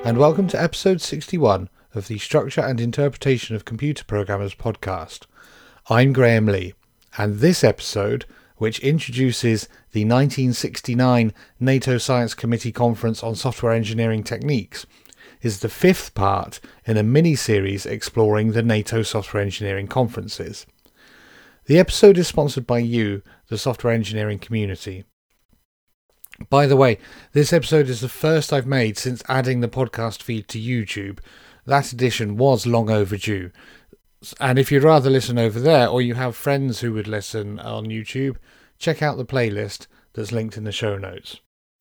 and welcome to episode 61 of the Structure and Interpretation of Computer Programmers podcast. I'm Graham Lee, and this episode, which introduces the 1969 NATO Science Committee Conference on Software Engineering Techniques, is the fifth part in a mini-series exploring the NATO software engineering conferences. The episode is sponsored by you, the software engineering community. By the way, this episode is the first I've made since adding the podcast feed to YouTube. That edition was long overdue. And if you'd rather listen over there, or you have friends who would listen on YouTube, check out the playlist that's linked in the show notes.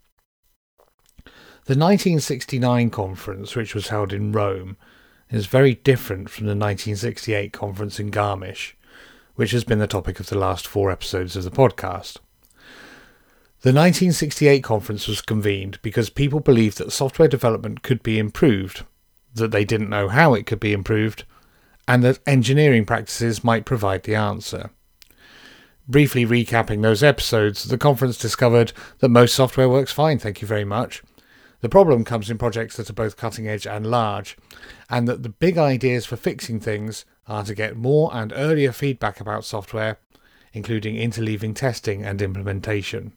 The 1969 conference, which was held in Rome, is very different from the 1968 conference in Garmisch, which has been the topic of the last 4 episodes of the podcast. The 1968 conference was convened because people believed that software development could be improved, that they didn't know how it could be improved, and that engineering practices might provide the answer. Briefly recapping those episodes, the conference discovered that most software works fine, thank you very much. The problem comes in projects that are both cutting edge and large, and that the big ideas for fixing things are to get more and earlier feedback about software, including interleaving testing and implementation.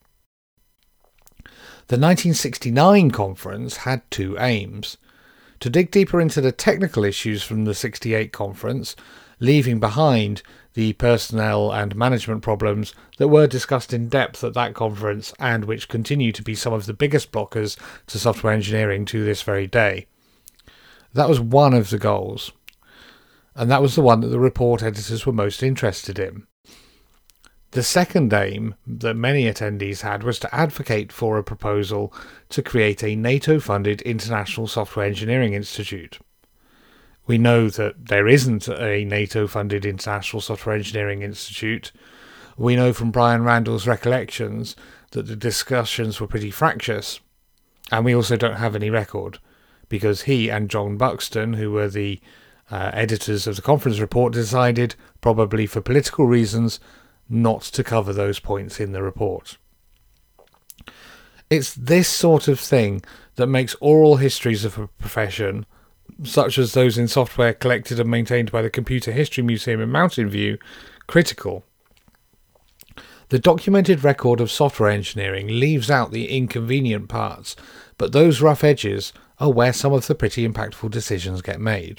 The 1969 conference had 2 aims: to dig deeper into the technical issues from the 68 conference, leaving behind the personnel and management problems that were discussed in depth at that conference and which continue to be some of the biggest blockers to software engineering to this very day. That was one of the goals, and that was the one that the report editors were most interested in. The second aim that many attendees had was to advocate for a proposal to create a NATO-funded International Software Engineering Institute. We know that there isn't a NATO-funded International Software Engineering Institute. We know from Brian Randall's recollections that the discussions were pretty fractious, and we also don't have any record, because he and John Buxton, who were the editors of the conference report, decided, probably for political reasons, not to cover those points in the report. It's this sort of thing that makes oral histories of a profession, such as those in software collected and maintained by the Computer History Museum in Mountain View, critical. The documented record of software engineering leaves out the inconvenient parts, but those rough edges are where some of the pretty impactful decisions get made.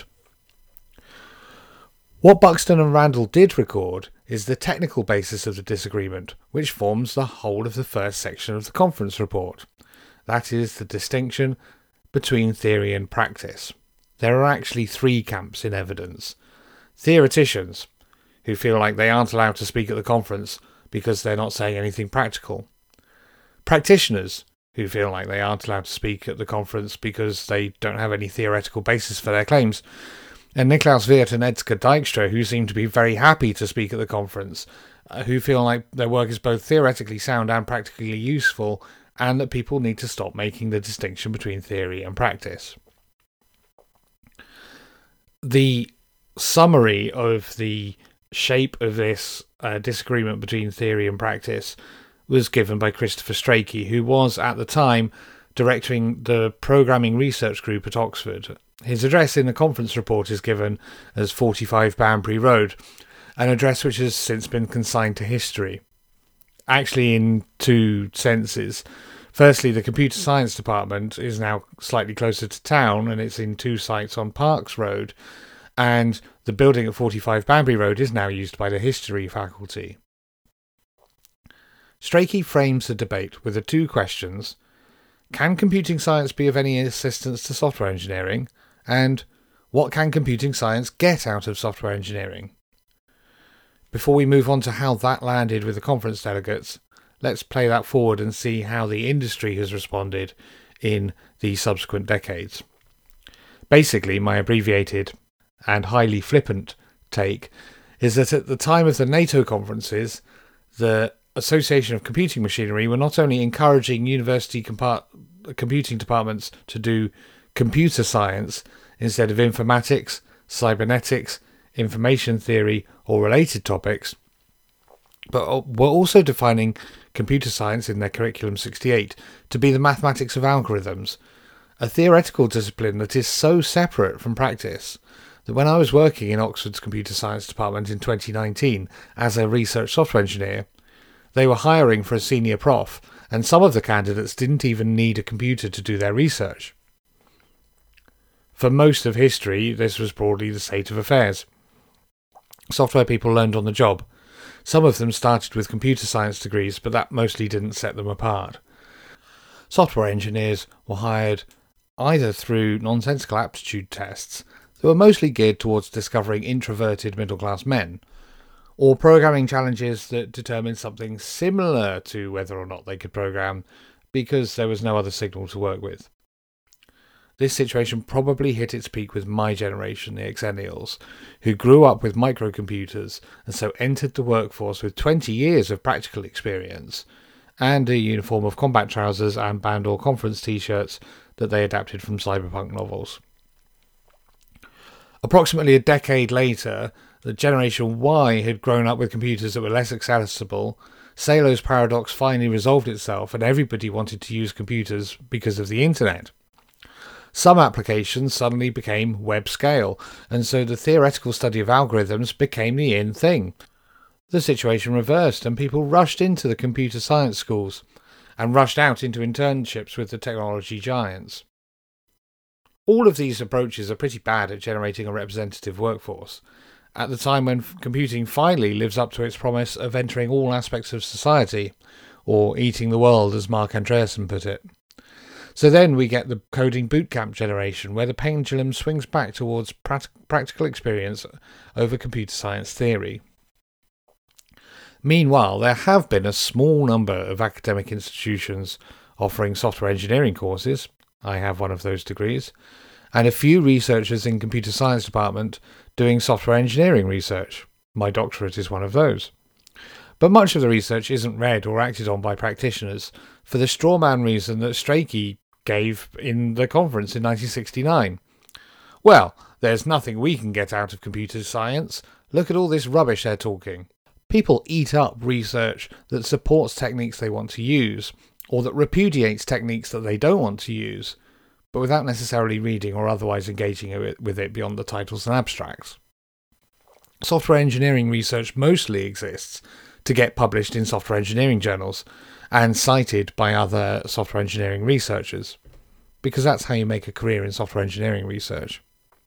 What Buxton and Randall did record is the technical basis of the disagreement, which forms the whole of the first section of the conference report. That is the distinction between theory and practice. There are actually 3 camps in evidence. Theoreticians, who feel like they aren't allowed to speak at the conference because they're not saying anything practical. Practitioners, who feel like they aren't allowed to speak at the conference because they don't have any theoretical basis for their claims. And Niklaus Wirth and Edsger Dijkstra, who seem to be very happy to speak at the conference, who feel like their work is both theoretically sound and practically useful, and that people need to stop making the distinction between theory and practice. The summary of the shape of this disagreement between theory and practice was given by Christopher Strachey, who was at the time directing the Programming Research Group at Oxford. His address in the conference report is given as 45 Banbury Road, an address which has since been consigned to history. Actually, in 2 senses. Firstly, the Computer Science Department is now slightly closer to town, and it's in 2 sites on Parks Road, and the building at 45 Banbury Road is now used by the History faculty. Strachey frames the debate with the 2 questions: can computing science be of any assistance to software engineering? And what can computing science get out of software engineering? Before we move on to how that landed with the conference delegates, let's play that forward and see how the industry has responded in the subsequent decades. Basically, my abbreviated and highly flippant take is that at the time of the NATO conferences, the Association of Computing Machinery were not only encouraging university computing departments to do computer science instead of informatics, cybernetics, information theory or related topics, but were also defining computer science in their Curriculum 68 to be the mathematics of algorithms, a theoretical discipline that is so separate from practice that when I was working in Oxford's computer science department in 2019 as a research software engineer, they were hiring for a senior prof, and some of the candidates didn't even need a computer to do their research. For most of history, this was broadly the state of affairs. Software people learned on the job. Some of them started with computer science degrees, but that mostly didn't set them apart. Software engineers were hired either through nonsensical aptitude tests that were mostly geared towards discovering introverted middle-class men, or programming challenges that determined something similar to whether or not they could program because there was no other signal to work with. This situation probably hit its peak with my generation, the Xennials, who grew up with microcomputers and so entered the workforce with 20 years of practical experience and a uniform of combat trousers and band or conference t-shirts that they adapted from cyberpunk novels. Approximately a decade later, the Generation Y had grown up with computers that were less accessible. Salo's paradox finally resolved itself, and everybody wanted to use computers because of the internet. Some applications suddenly became web scale, and so the theoretical study of algorithms became the in thing. The situation reversed, and people rushed into the computer science schools and rushed out into internships with the technology giants. All of these approaches are pretty bad at generating a representative workforce, at the time when computing finally lives up to its promise of entering all aspects of society, or eating the world, as Mark Andreessen put it. So then we get the coding bootcamp generation, where the pendulum swings back towards practical experience over computer science theory. Meanwhile, there have been a small number of academic institutions offering software engineering courses. I have one of those degrees, and a few researchers in computer science department doing software engineering research. My doctorate is one of those. But much of the research isn't read or acted on by practitioners for the strawman reason that Strachey gave in the conference in 1969. Well, there's nothing we can get out of computer science. Look at all this rubbish they're talking. People eat up research that supports techniques they want to use, or that repudiates techniques that they don't want to use, but without necessarily reading or otherwise engaging with it beyond the titles and abstracts. Software engineering research mostly exists to get published in software engineering journals and cited by other software engineering researchers, because that's how you make a career in software engineering research.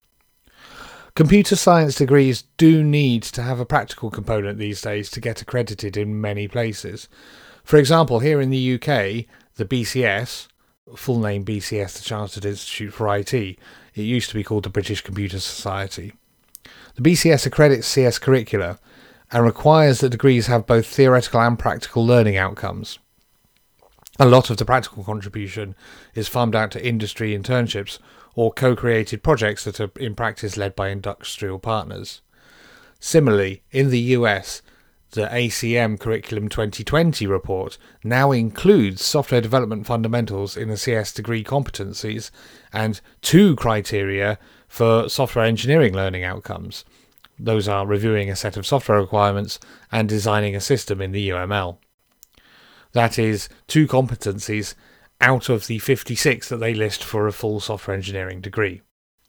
Computer science degrees do need to have a practical component these days to get accredited in many places. For example, here in the UK, the BCS, full name BCS, the Chartered Institute for IT, it used to be called the British Computer Society. The BCS accredits CS curricula and requires that degrees have both theoretical and practical learning outcomes. A lot of the practical contribution is farmed out to industry internships or co-created projects that are in practice led by industrial partners. Similarly, in the US, the ACM Curriculum 2020 report now includes software development fundamentals in the CS degree competencies and 2 criteria for software engineering learning outcomes. Those are reviewing a set of software requirements and designing a system in the UML. That is 2 competencies out of the 56 that they list for a full software engineering degree.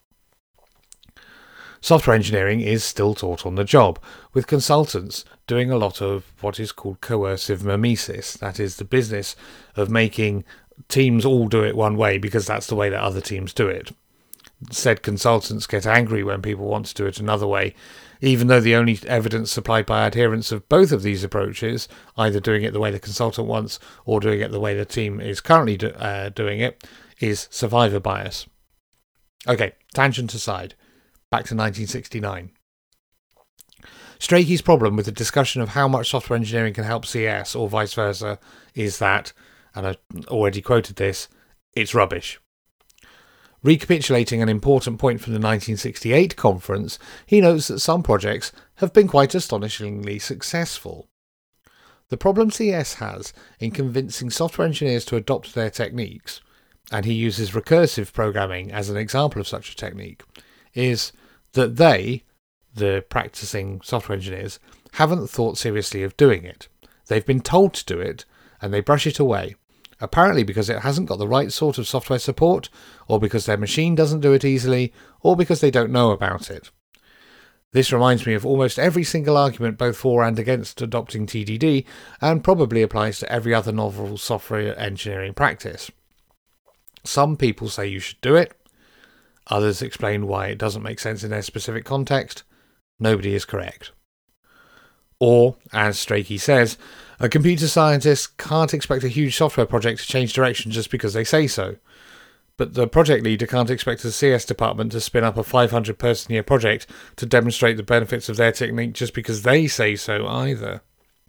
Software engineering is still taught on the job, with consultants doing a lot of what is called coercive mimesis. That is the business of making teams all do it one way because that's the way that other teams do it. Said consultants get angry when people want to do it another way, even though the only evidence supplied by adherents of both of these approaches, either doing it the way the consultant wants or doing it the way the team is currently doing it, is survivor bias. Okay, tangent aside, back to 1969. Strachey's problem with the discussion of how much software engineering can help CS or vice versa is that, and I already quoted this, it's rubbish. Recapitulating an important point from the 1968 conference, he notes that some projects have been quite astonishingly successful. The problem CS has in convincing software engineers to adopt their techniques, and he uses recursive programming as an example of such a technique, is that they, the practicing software engineers, haven't thought seriously of doing it. They've been told to do it, and they brush it away, apparently because it hasn't got the right sort of software support, or because their machine doesn't do it easily, or because they don't know about it. This reminds me of almost every single argument both for and against adopting TDD, and probably applies to every other novel software engineering practice. Some people say you should do it. Others explain why it doesn't make sense in their specific context. Nobody is correct. Or, as Strachey says, a computer scientist can't expect a huge software project to change direction just because they say so. But the project leader can't expect the CS department to spin up a 500-person-year project to demonstrate the benefits of their technique just because they say so either.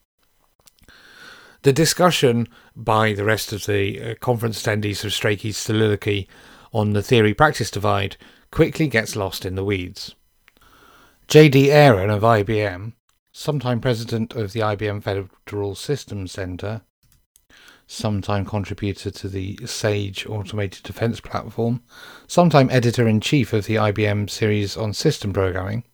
The discussion by the rest of the conference attendees of Strachey's soliloquy on the theory-practice divide quickly gets lost in the weeds. J.D. Aaron of IBM, sometime president of the IBM Federal Systems Center, sometime contributor to the SAGE automated defense platform, sometime editor-in-chief of the IBM series on system programming,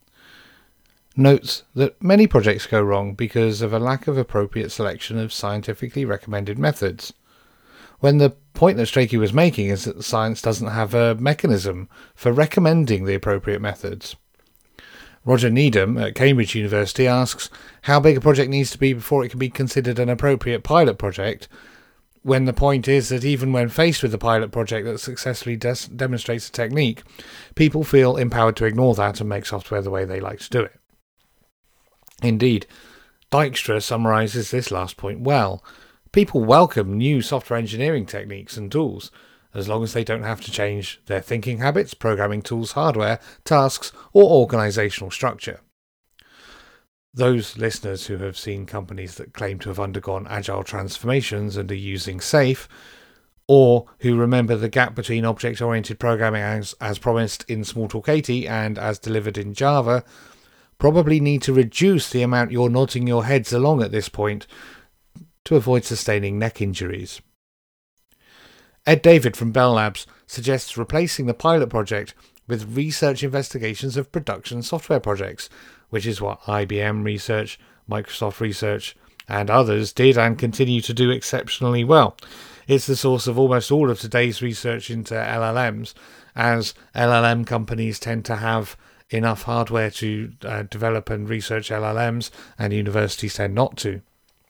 notes that many projects go wrong because of a lack of appropriate selection of scientifically recommended methods, when the point that Strachey was making is that science doesn't have a mechanism for recommending the appropriate methods. Roger Needham at Cambridge University asks how big a project needs to be before it can be considered an appropriate pilot project, when the point is that even when faced with a pilot project that successfully demonstrates a technique, people feel empowered to ignore that and make software the way they like to do it. Indeed, Dijkstra summarises this last point well. People welcome new software engineering techniques and tools, as long as they don't have to change their thinking habits, programming tools, hardware, tasks, or organisational structure. Those listeners who have seen companies that claim to have undergone agile transformations and are using SAFe, or who remember the gap between object-oriented programming as promised in Smalltalk 80 and as delivered in Java, probably need to reduce the amount you're nodding your heads along at this point to avoid sustaining neck injuries. Ed David from Bell Labs suggests replacing the pilot project with research investigations of production software projects, which is what IBM Research, Microsoft Research, and others did and continue to do exceptionally well. It's the source of almost all of today's research into LLMs, as LLM companies tend to have enough hardware to develop and research LLMs, and universities tend not to.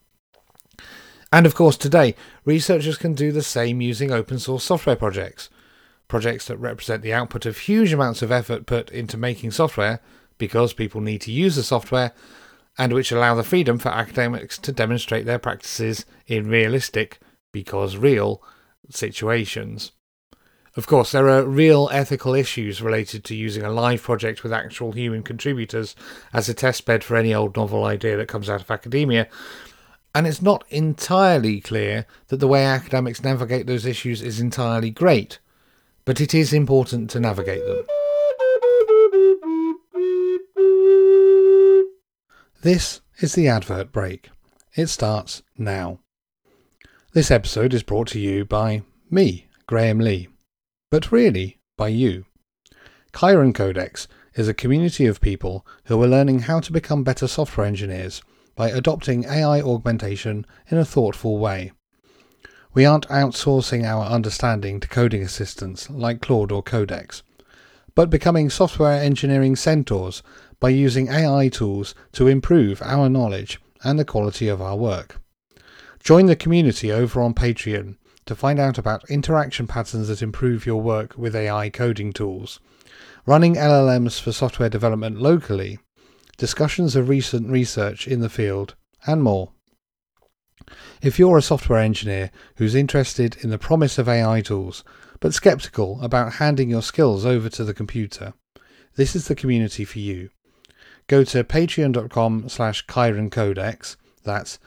And of course today, researchers can do the same using open source software projects that represent the output of huge amounts of effort put into making software because people need to use the software, and which allow the freedom for academics to demonstrate their practices in realistic, because real, situations. Of course, there are real ethical issues related to using a live project with actual human contributors as a testbed for any old novel idea that comes out of academia, and it's not entirely clear that the way academics navigate those issues is entirely great, but it is important to navigate them. This is the advert break. It starts now. This episode is brought to you by me, Graham Lee, but really by you. Chiron Codex is a community of people who are learning how to become better software engineers by adopting AI augmentation in a thoughtful way. We aren't outsourcing our understanding to coding assistants like Claude or Codex, but becoming software engineering centaurs by using AI tools to improve our knowledge and the quality of our work. Join the community over on Patreon to find out about interaction patterns that improve your work with AI coding tools, running LLMs for software development locally, discussions of recent research in the field, and more. If you're a software engineer who's interested in the promise of AI tools, but skeptical about handing your skills over to the computer, this is the community for you. Go to patreon.com/ChironCodex, that's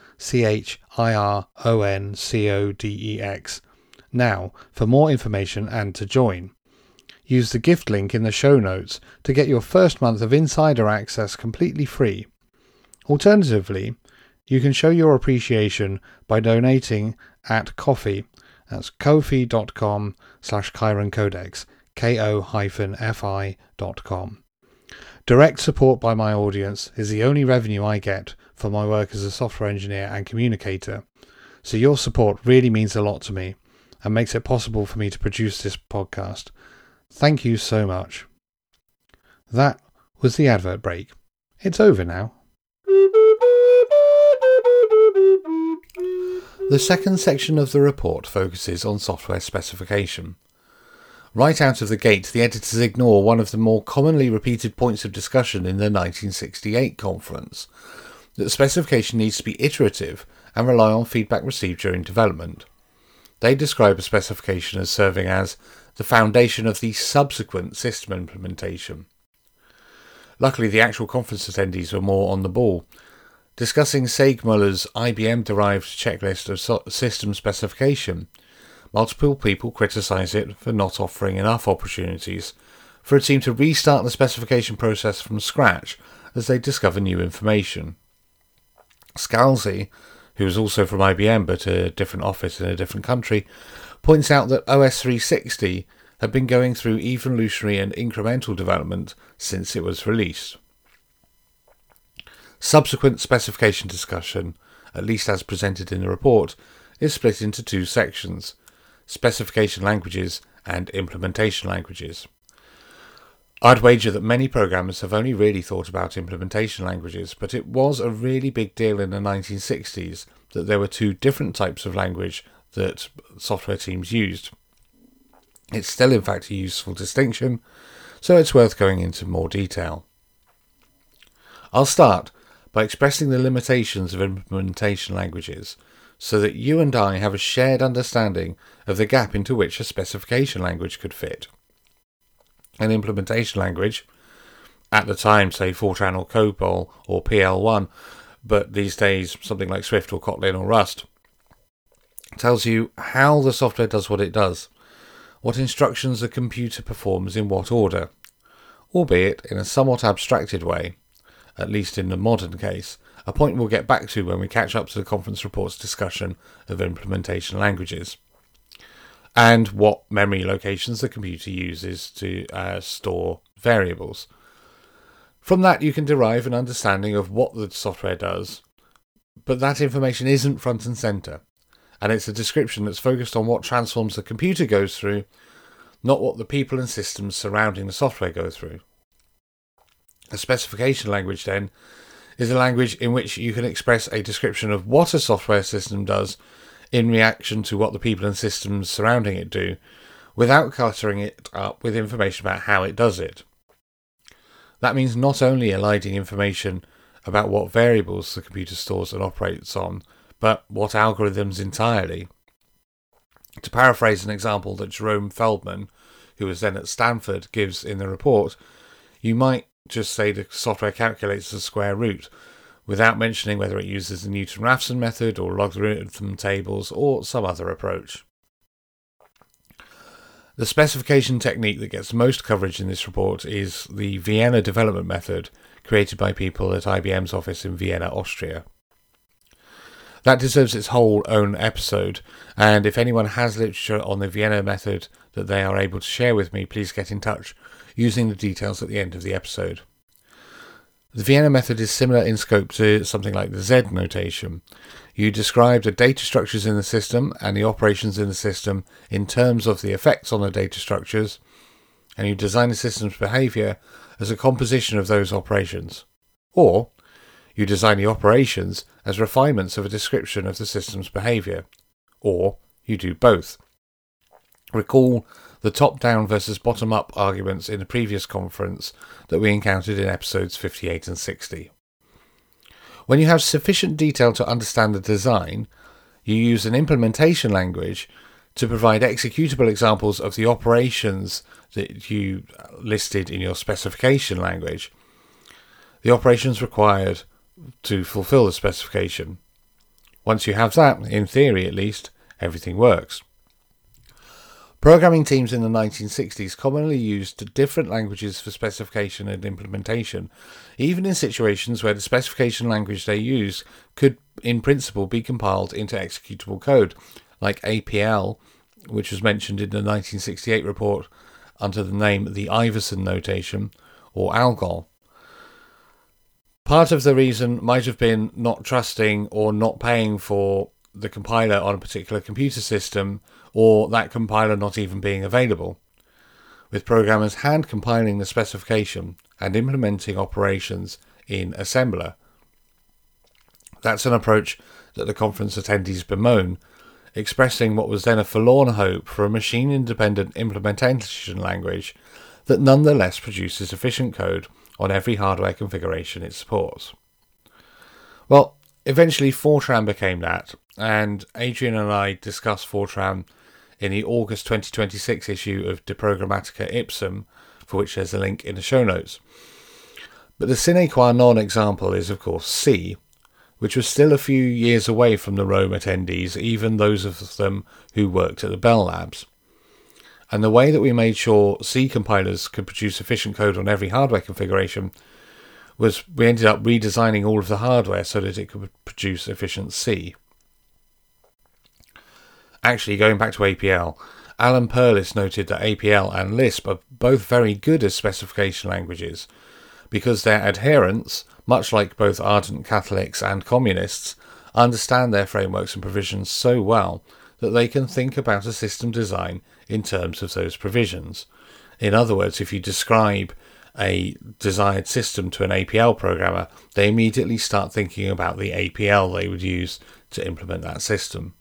ChironCodex, now for more information and to join. Use the gift link in the show notes to get your first month of insider access completely free. Alternatively, you can show your appreciation by donating at Ko-fi. That's kofi.com/ChironCodex, ko-fi.com. Direct support by my audience is the only revenue I get for my work as a software engineer and communicator, So your support really means a lot to me and makes it possible for me to produce this podcast. Thank you so much. That was the advert break. It's over now. The second section of the report focuses on software specification. Right out of the gate, the editors ignore one of the more commonly repeated points of discussion in the 1968 conference, that specification needs to be iterative and rely on feedback received during development. They describe a specification as serving as the foundation of the subsequent system implementation. Luckily, the actual conference attendees were more on the ball. Discussing Seigmuller's IBM-derived checklist of system specification, multiple people criticise it for not offering enough opportunities for a team to restart the specification process from scratch as they discover new information. Scalzi, who is also from IBM but a different office in a different country, points out that OS 360 had been going through evolutionary and incremental development since it was released. Subsequent specification discussion, at least as presented in the report, is split into two sections: specification languages and implementation languages. I'd wager that many programmers have only really thought about implementation languages, but it was a really big deal in the 1960s that there were two different types of language that software teams used. It's still in fact a useful distinction, so it's worth going into more detail. I'll start by expressing the limitations of implementation languages, so that you and I have a shared understanding of the gap into which a specification language could fit. An implementation language, at the time say Fortran or COBOL or PL1, but these days something like Swift or Kotlin or Rust, tells you how the software does what it does, what instructions the computer performs in what order, albeit in a somewhat abstracted way, at least in the modern case, a point we'll get back to when we catch up to the conference report's discussion of implementation languages, and what memory locations the computer uses to store variables. From that you can derive an understanding of what the software does, but that information isn't front and centre, and it's a description that's focused on what transforms the computer goes through, not what the people and systems surrounding the software go through. A specification language, then, is a language in which you can express a description of what a software system does in reaction to what the people and systems surrounding it do, without cluttering it up with information about how it does it. That means not only eliding information about what variables the computer stores and operates on, but what algorithms entirely. To paraphrase an example that Jerome Feldman, who was then at Stanford, gives in the report, you might just say the software calculates the square root, without mentioning whether it uses the Newton-Raphson method or logarithm tables or some other approach. The specification technique that gets most coverage in this report is the Vienna development method, created by people at IBM's office in Vienna, Austria. That deserves its whole own episode, and if anyone has literature on the Vienna method that they are able to share with me, please get in touch, using the details at the end of the episode. The Vienna method is similar in scope to something like the Z notation. You describe the data structures in the system and the operations in the system in terms of the effects on the data structures, and you design the system's behaviour as a composition of those operations. Or, you design the operations as refinements of a description of the system's behaviour. Or, you do both. Recall the top-down versus bottom-up arguments in the previous conference that we encountered in episodes 58 and 60. When you have sufficient detail to understand the design, you use an implementation language to provide executable examples of the operations that you listed in your specification language, the operations required to fulfill the specification. Once you have that, in theory at least, everything works. Programming teams in the 1960s commonly used different languages for specification and implementation, even in situations where the specification language they used could, in principle, be compiled into executable code, like APL, which was mentioned in the 1968 report under the name the Iverson notation, or ALGOL. Part of the reason might have been not trusting or not paying for the compiler on a particular computer system, or that compiler not even being available, with programmers hand compiling the specification and implementing operations in assembler. That's an approach that the conference attendees bemoan, expressing what was then a forlorn hope for a machine-independent implementation language that nonetheless produces efficient code on every hardware configuration it supports. Well, eventually Fortran became that, and Adrian and I discussed Fortran in the August 2026 issue of De Programmatica Ipsum, for which there's a link in the show notes. But the sine qua non example is, of course, C, which was still a few years away from the Rome attendees, even those of them who worked at the Bell Labs. And the way that we made sure C compilers could produce efficient code on every hardware configuration was we ended up redesigning all of the hardware so that it could produce efficient C. Actually, going back to APL, Alan Perlis noted that APL and Lisp are both very good as specification languages because their adherents, much like both ardent Catholics and communists, understand their frameworks and provisions so well that they can think about a system design in terms of those provisions. In other words, if you describe a desired system to an APL programmer, they immediately start thinking about the APL they would use to implement that system.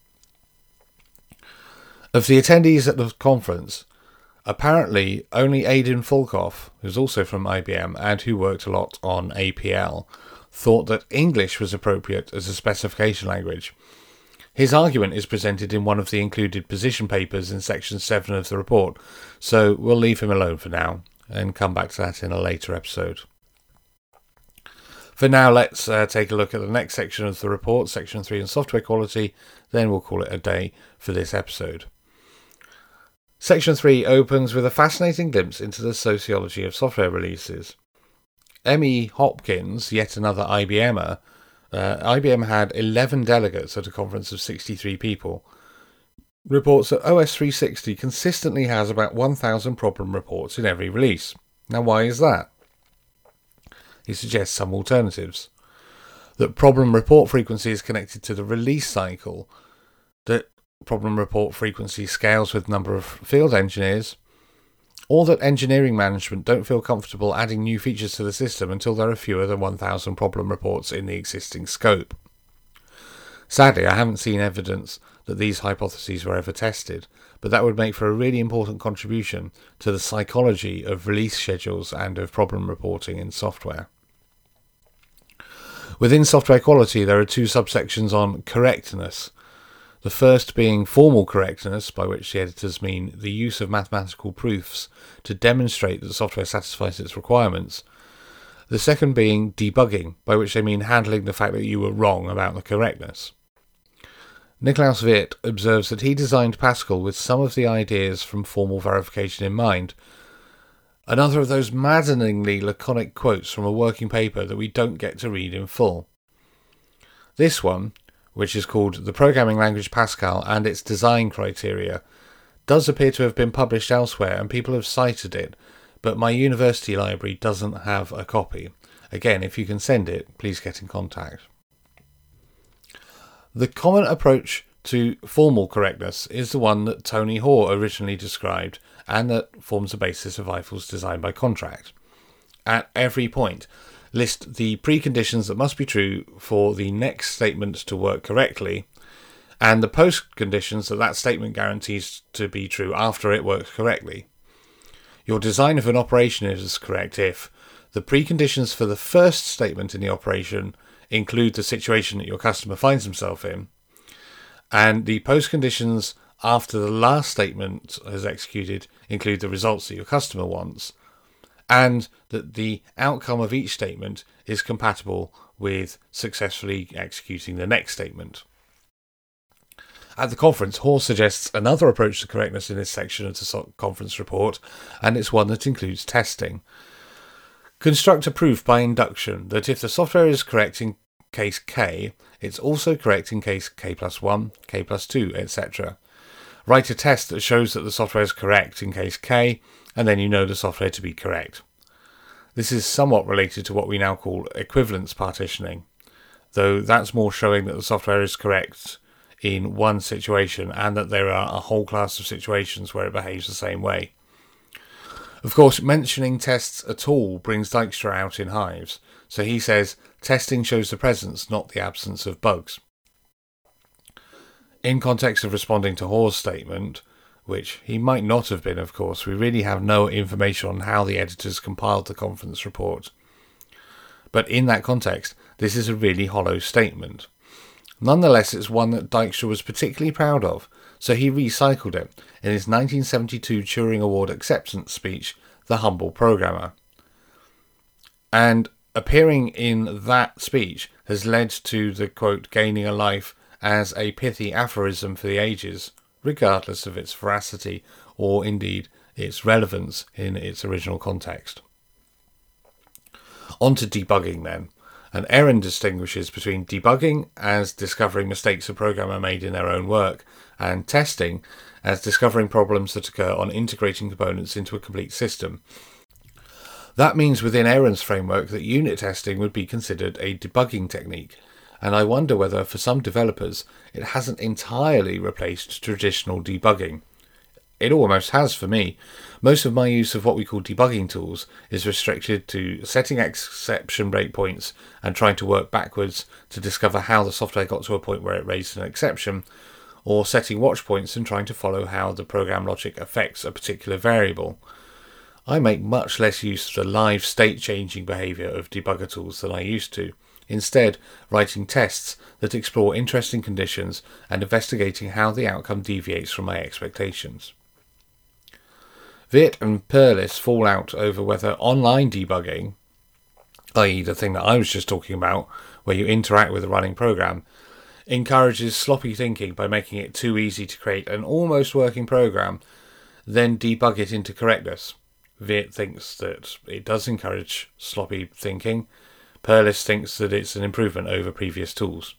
Of the attendees at the conference, apparently only Aidin Fulkoff, who's also from IBM and who worked a lot on APL, thought that English was appropriate as a specification language. His argument is presented in one of the included position papers in section 7 of the report, so we'll leave him alone for now and come back to that in a later episode. For now, let's take a look at the next section of the report, section 3 on software quality, then we'll call it a day for this episode. Section 3 opens with a fascinating glimpse into the sociology of software releases. M.E. Hopkins, yet another IBMer, IBM had 11 delegates at a conference of 63 people, reports that OS 360 consistently has about 1,000 problem reports in every release. Now, why is that? He suggests some alternatives. That problem report frequency is connected to the release cycle, that problem report frequency scales with number of field engineers, or that engineering management don't feel comfortable adding new features to the system until there are fewer than 1,000 problem reports in the existing scope. Sadly, I haven't seen evidence that these hypotheses were ever tested, but that would make for a really important contribution to the psychology of release schedules and of problem reporting in software. Within software quality, there are two subsections on correctness. The first being formal correctness, by which the editors mean the use of mathematical proofs to demonstrate that software satisfies its requirements. The second being debugging, by which they mean handling the fact that you were wrong about the correctness. Niklaus Wirth observes that he designed Pascal with some of the ideas from formal verification in mind. Another of those maddeningly laconic quotes from a working paper that we don't get to read in full. This one, which is called The Programming Language Pascal and Its Design Criteria, does appear to have been published elsewhere and people have cited it, but my university library doesn't have a copy. Again, if you can send it, please get in contact. The common approach to formal correctness is the one that Tony Hoare originally described and that forms the basis of Eiffel's design by contract. At every point, list the preconditions that must be true for the next statement to work correctly, and the post-conditions that statement guarantees to be true after it works correctly. Your design of an operation is correct if the preconditions for the first statement in the operation include the situation that your customer finds himself in, and the post-conditions after the last statement is executed include the results that your customer wants, and that the outcome of each statement is compatible with successfully executing the next statement. At the conference, Hoare suggests another approach to correctness in this section of the conference report, and it's one that includes testing. Construct a proof by induction that if the software is correct in case K, it's also correct in case K plus 1, K plus 2, etc. Write a test that shows that the software is correct in case K, and then you know the software to be correct. This is somewhat related to what we now call equivalence partitioning, though that's more showing that the software is correct in one situation and that there are a whole class of situations where it behaves the same way. Of course, mentioning tests at all brings Dijkstra out in hives, so he says testing shows the presence, not the absence of bugs. In context of responding to Hoare's statement, which he might not have been, of course, we really have no information on how the editors compiled the conference report. But in that context, this is a really hollow statement. Nonetheless, it's one that Dijkstra was particularly proud of, so he recycled it in his 1972 Turing Award acceptance speech, The Humble Programmer. And appearing in that speech has led to the quote gaining a life as a pithy aphorism for the ages, regardless of its veracity or indeed its relevance in its original context. On to debugging then. And Erin distinguishes between debugging as discovering mistakes a programmer made in their own work, and testing as discovering problems that occur on integrating components into a complete system. That means within Erin's framework that unit testing would be considered a debugging technique, and I wonder whether for some developers it hasn't entirely replaced traditional debugging. It almost has for me. Most of my use of what we call debugging tools is restricted to setting exception breakpoints and trying to work backwards to discover how the software got to a point where it raised an exception, or setting watch points and trying to follow how the program logic affects a particular variable. I make much less use of the live state changing behaviour of debugger tools than I used to, instead writing tests that explore interesting conditions and investigating how the outcome deviates from my expectations. Viet and Perlis fall out over whether online debugging, i.e. the thing that I was just talking about, where you interact with a running program, encourages sloppy thinking by making it too easy to create an almost working program, then debug it into correctness. Viet thinks that it does encourage sloppy thinking. Perlis thinks that it's an improvement over previous tools.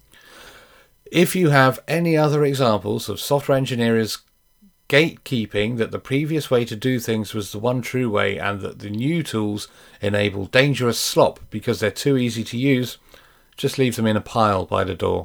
If you have any other examples of software engineers gatekeeping that the previous way to do things was the one true way and that the new tools enable dangerous slop because they're too easy to use, just leave them in a pile by the door.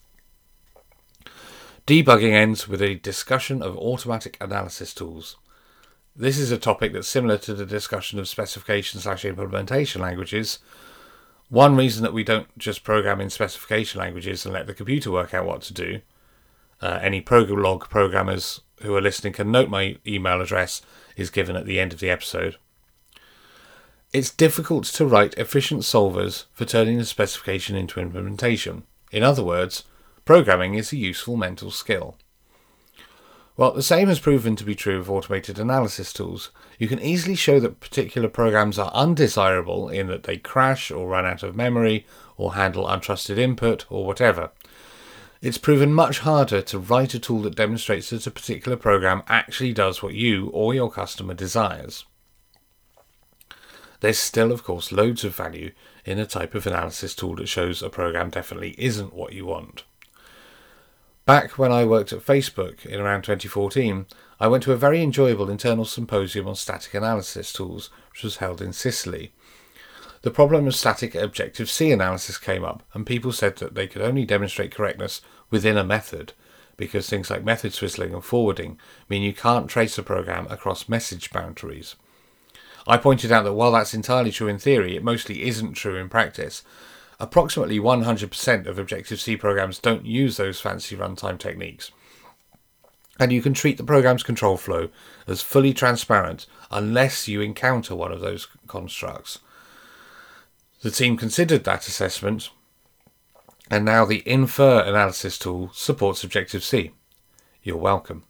Debugging ends with a discussion of automatic analysis tools. This is a topic that's similar to the discussion of specification/implementation languages. One reason that we don't just program in specification languages and let the computer work out what to do. Any Prolog programmers who are listening can note my email address is given at the end of the episode. It's difficult to write efficient solvers for turning the specification into implementation. In other words, programming is a useful mental skill. Well, the same has proven to be true of automated analysis tools. You can easily show that particular programs are undesirable in that they crash or run out of memory or handle untrusted input or whatever. It's proven much harder to write a tool that demonstrates that a particular program actually does what you or your customer desires. There's still, of course, loads of value in a type of analysis tool that shows a program definitely isn't what you want. Back when I worked at Facebook in around 2014, I went to a very enjoyable internal symposium on static analysis tools, which was held in Sicily. The problem of static Objective-C analysis came up, and people said that they could only demonstrate correctness within a method, because things like method swizzling and forwarding mean you can't trace a program across message boundaries. I pointed out that while that's entirely true in theory, it mostly isn't true in practice. Approximately 100% of Objective-C programs don't use those fancy runtime techniques. And you can treat the program's control flow as fully transparent unless you encounter one of those constructs. The team considered that assessment, and now the Infer analysis tool supports Objective-C. You're welcome.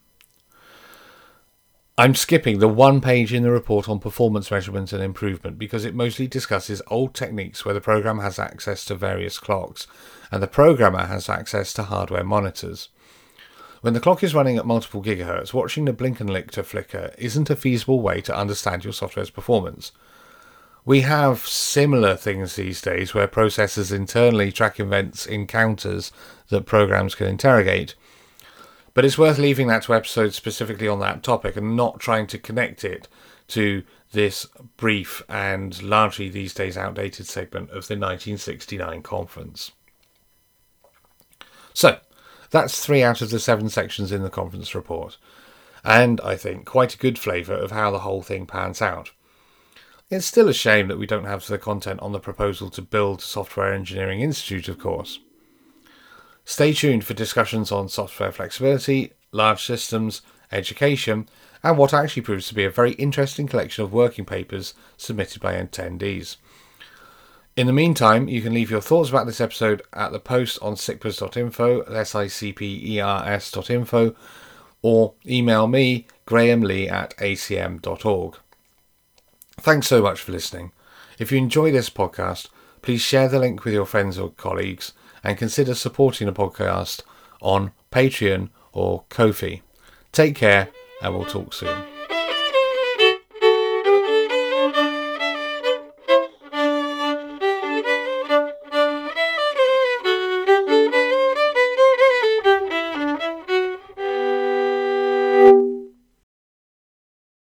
I'm skipping the one page in the report on performance measurement and improvement because it mostly discusses old techniques where the program has access to various clocks and the programmer has access to hardware monitors. When the clock is running at multiple gigahertz, watching the Blinkenlichter flicker isn't a feasible way to understand your software's performance. We have similar things these days where processors internally track events in counters that programs can interrogate. But it's worth leaving that to episodes specifically on that topic and not trying to connect it to this brief and largely these days outdated segment of the 1969 conference. So, That's 3 out of the 7 sections in the conference report, and I think quite a good flavour of how the whole thing pans out. It's still a shame that we don't have the content on the proposal to build Software Engineering Institute, of course. Stay tuned for discussions on software flexibility, large systems, education, and what actually proves to be a very interesting collection of working papers submitted by attendees. In the meantime, you can leave your thoughts about this episode at the post on sicpers.info, sicpers.info, or email me, grahamlee@acm.org. Thanks so much for listening. If you enjoy this podcast, please share the link with your friends or colleagues and consider supporting the podcast on Patreon or Ko-fi. Take care, and we'll talk soon.